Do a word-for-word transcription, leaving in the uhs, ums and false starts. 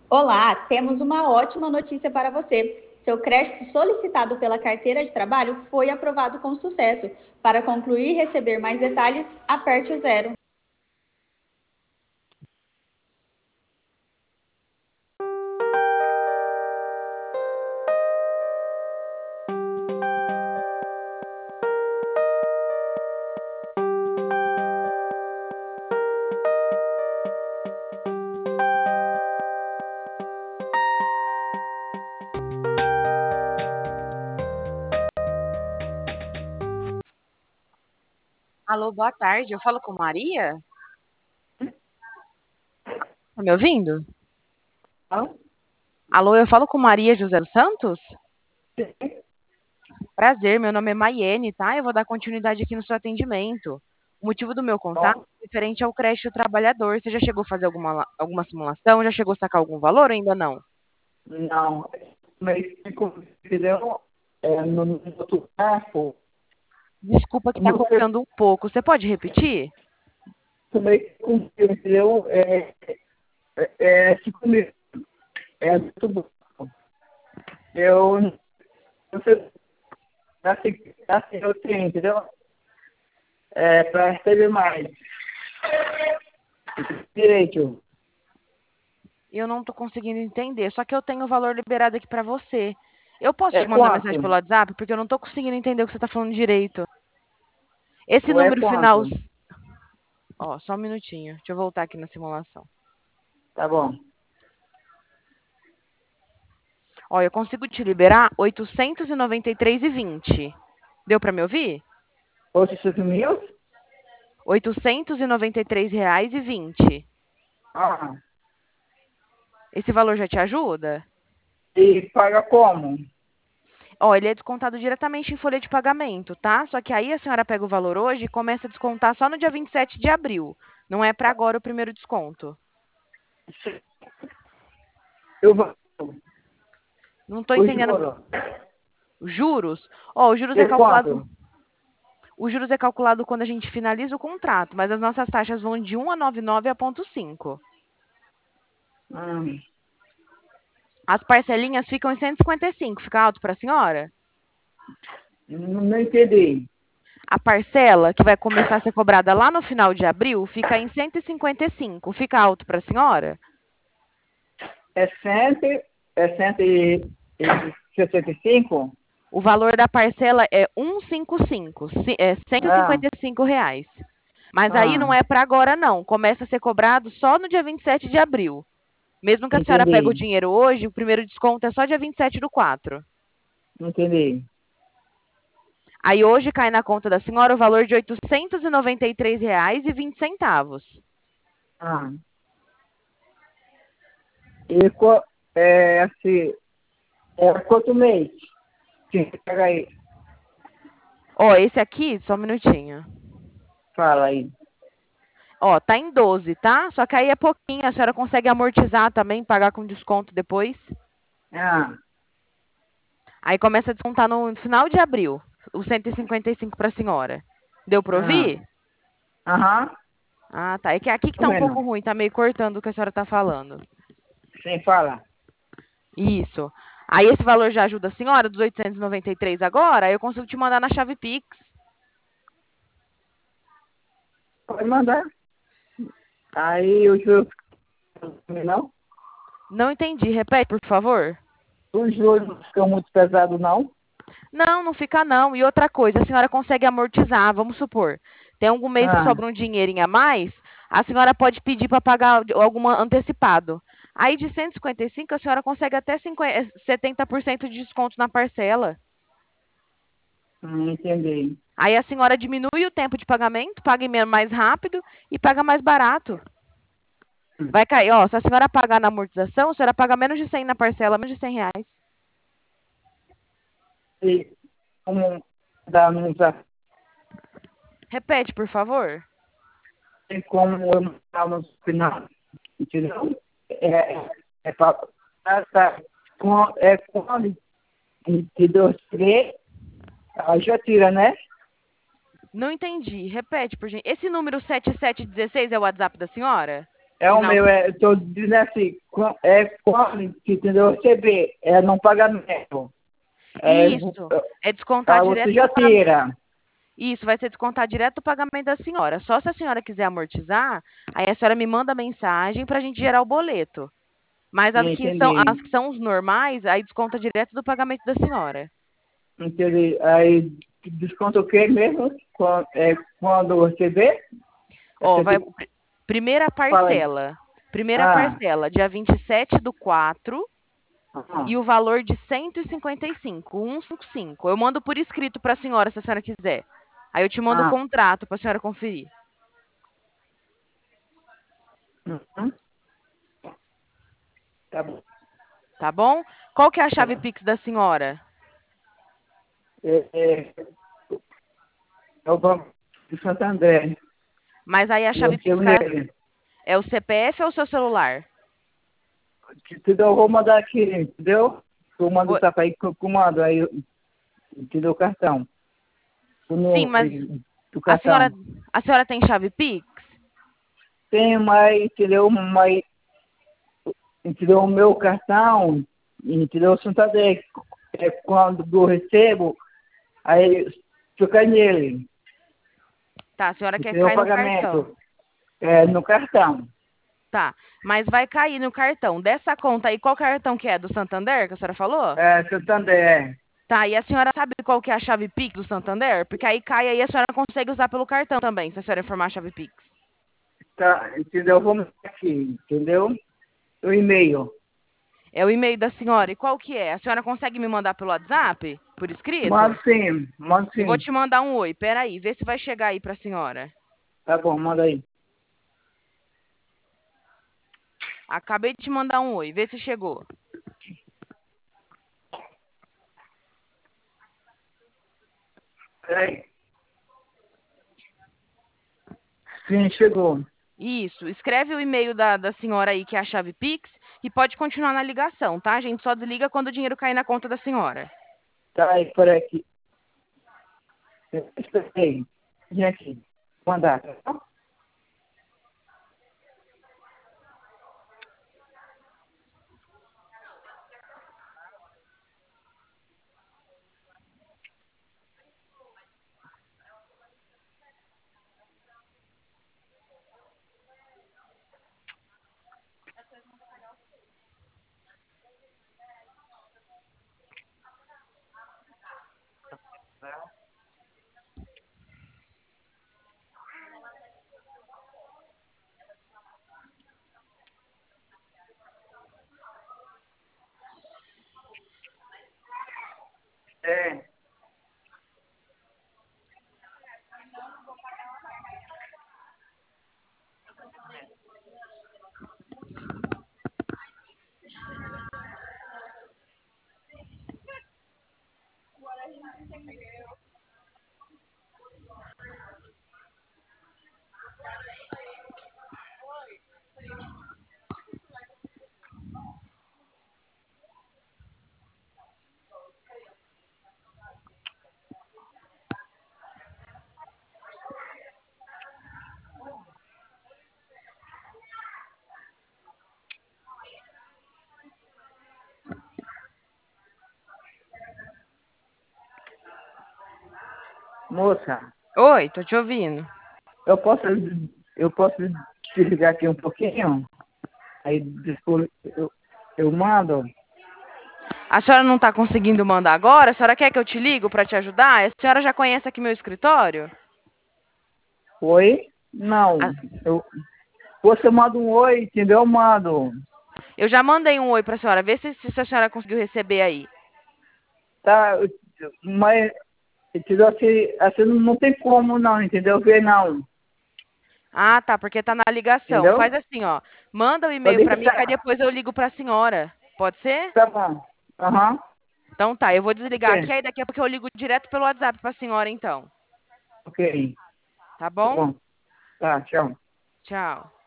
Olá, temos uma ótima notícia para você. Seu crédito solicitado pela carteira de trabalho foi aprovado com sucesso. Para concluir e receber mais detalhes, aperte o zero. Alô, boa tarde. Eu falo com Maria? Tá me ouvindo? Não? Alô, eu falo com Maria José dos Santos? Prazer, meu nome é Maiene, tá? Eu vou dar continuidade aqui no seu atendimento. O motivo do meu contato é referente ao crédito trabalhador. Você já chegou a fazer alguma, la- alguma simulação? Já chegou a sacar algum valor ou ainda não? Não, mas entendeu? É, no, no outro campo, Desculpa que tá você cortando um pouco. Você pode repetir? também conseguiu, entendeu? É, é, é cinco mil. É muito bom. Eu não sei, assim, assim eu tenho, entendeu? É, para receber mais. Direito. Eu não tô conseguindo entender, só que eu tenho o valor liberado aqui pra você. Eu posso É te mandar mensagem pelo quanto? WhatsApp? Porque eu não tô conseguindo entender o que você tá falando direito. Esse Ou é número final. quanto? Ó, só um minutinho. Deixa eu voltar aqui na simulação. Tá bom. Ó, eu consigo te liberar oitocentos e noventa e três e vinte. Deu para me ouvir? Oitocentos mil? oitocentos e noventa e três reais e vinte. Ah, Esse valor já te ajuda? e paga como? Ó, ele é descontado diretamente em folha de pagamento, tá? Só que aí a senhora pega o valor hoje e começa a descontar só no dia vinte e sete de abril. Não é para agora o primeiro desconto. Eu vou. Não tô O entendendo. juro. Juros? Ó, os juros é E calculado. quanto? Os juros é calculado quando a gente finaliza o contrato, mas as nossas taxas vão de um a noventa e nove a ponto cinco. Hum, As parcelinhas ficam em cento e cinquenta e cinco. Fica alto para a senhora? não, não entendi. A parcela que vai começar a ser cobrada lá no final de abril fica em cento e cinquenta e cinco. Fica alto para a senhora? É cento, é cento e sessenta e cinco? O valor da parcela é cento e cinquenta e cinco, ci- é cento e Ah, cinquenta e cinco reais. Mas aí não ah, é para agora, não. Começa a ser cobrado só no dia vinte e sete de abril. Mesmo que a senhora pegue o entendi, dinheiro hoje, o primeiro desconto é só dia vinte e sete do quatro. entendi. Aí hoje cai na conta da senhora o valor de oitocentos e noventa e três reais e vinte centavos. Ah, e co- é assim, é quanto mês? Sim, pega aí, Ó, esse aqui, só um minutinho. fala aí. Ó, tá em doze, tá? Só que aí é pouquinho, a senhora consegue amortizar também, pagar com desconto depois. Ah, Aí começa a descontar no final de abril, os cento e cinquenta e cinco para a senhora. Deu para ah, ouvir? aham, Ah, tá. É que aqui que tô tá um vendo. pouco ruim, tá meio cortando o que a senhora tá falando. Sim, fala. Isso. Aí esse valor já ajuda a senhora, dos oitocentos e noventa e três agora, aí eu consigo te mandar na chave Pix. Pode mandar. Aí os juros, não? Não entendi, repete, por favor. Os juros não ficam muito pesados, não? Não, não fica não. E outra coisa, a senhora consegue amortizar, vamos supor. Tem algum mês que Ah, sobra um dinheirinho a mais, a senhora pode pedir para pagar algum antecipado. Aí de cento e cinquenta e cinco, a senhora consegue até cinquenta, setenta por cento de desconto na parcela. hum, entendi. Aí a senhora diminui o tempo de pagamento, paga em mais rápido e paga mais barato. Vai cair, ó, se a senhora pagar na amortização, a senhora paga menos de cem na parcela, menos de cem reais. E como dá nos Repete, por favor. tem como eu mandar no final, entendeu? É, é, é para com, é quando de dois, três, aí já tira, né? Não entendi. Repete, por gente. Esse número sete sete um seis é o WhatsApp da senhora? É o Final. meu, é, eu tô dizendo assim, quan- é quando, entendeu? Receber, é no pagamento. É, Isso. É descontar ah, direto você já do pagamento. tira. Isso, vai ser descontar direto do pagamento da senhora. Só se a senhora quiser amortizar, aí a senhora me manda mensagem para a gente gerar o boleto. Mas as que são, Entendi. as que são os normais, aí desconta direto do pagamento da senhora. Entendi. Aí desconta o quê mesmo? Quando, é, quando eu receber? Ó, vai, Receber? pr- primeira Fala aí. parcela. Primeira Ah, parcela, dia vinte e sete do quatro, aham. e o valor de cento e cinquenta e cinco, cento e cinquenta e cinco. Eu mando por escrito para a senhora, se a senhora quiser. Aí eu te mando o Ah, contrato para a senhora conferir. uhum. Tá bom. Tá bom? Qual que é a Tá chave bom. Pix da senhora? É, é, é o Banco de Santander. Mas aí a Eu chave Pix tenho tá, nele. é o C P F ou o seu celular? Entendeu? Eu vou mandar aqui, entendeu? Eu mando Oi- o saco aí que eu comando, aí eu- entendeu? O cartão. O Sim, número mas do a senhora, cartão. a senhora tem chave Pix? Tem mais, entendeu? Mais, entendeu? O meu cartão, entendeu? O Santander, é quando eu recebo, aí fica nele, Tá, a senhora quer que entendeu? O caia no cartão. pagamento é no cartão. Tá, mas vai cair no cartão. Dessa conta aí, qual cartão que é? Do Santander, que a senhora falou? É, Santander. Tá, e a senhora sabe qual que é a chave Pix do Santander? Porque aí cai aí a senhora consegue usar pelo cartão também, se a senhora informar a chave Pix. Tá, entendeu? Vamos aqui, entendeu? O e-mail. É o e-mail da senhora. E qual que é? A senhora consegue me mandar pelo WhatsApp? Por escrito? Manda sim, manda Eu vou sim. te mandar um oi. Peraí, vê se vai chegar aí pra senhora. Tá bom, manda aí. Acabei de te mandar um oi. Vê se chegou. Peraí. Sim, chegou. Isso. Escreve o e-mail da, da senhora aí, que é a chave Pix, e pode continuar na ligação, tá? A gente só desliga quando o dinheiro cair na conta da senhora. Tá aí, por aqui. Esperei. Vem aqui. Mandar. Tá? É. Moça, Oi, tô te ouvindo. eu posso, eu posso desligar aqui um pouquinho? Aí depois eu, eu mando. A senhora não tá conseguindo mandar agora? A senhora quer que eu te ligo pra te ajudar? A senhora já conhece aqui meu escritório? Oi? Não. A- Eu, você manda um oi, entendeu? Eu mando. Eu já mandei um oi pra senhora. Vê se, se a senhora conseguiu receber aí. Tá, mas entendeu? Assim, assim não tem como não, entendeu? Ver não. Ah, tá, porque tá na ligação. Entendeu? Faz assim, ó. Manda o e-mail Pode pra mim que aí deixar. depois eu ligo pra senhora. Pode ser? Tá bom. Aham. Então tá, eu vou desligar aqui, Ok. aí daqui a pouco eu ligo direto pelo WhatsApp pra senhora, então. Ok. Tá Tá bom? bom. Tá, tchau. Tchau.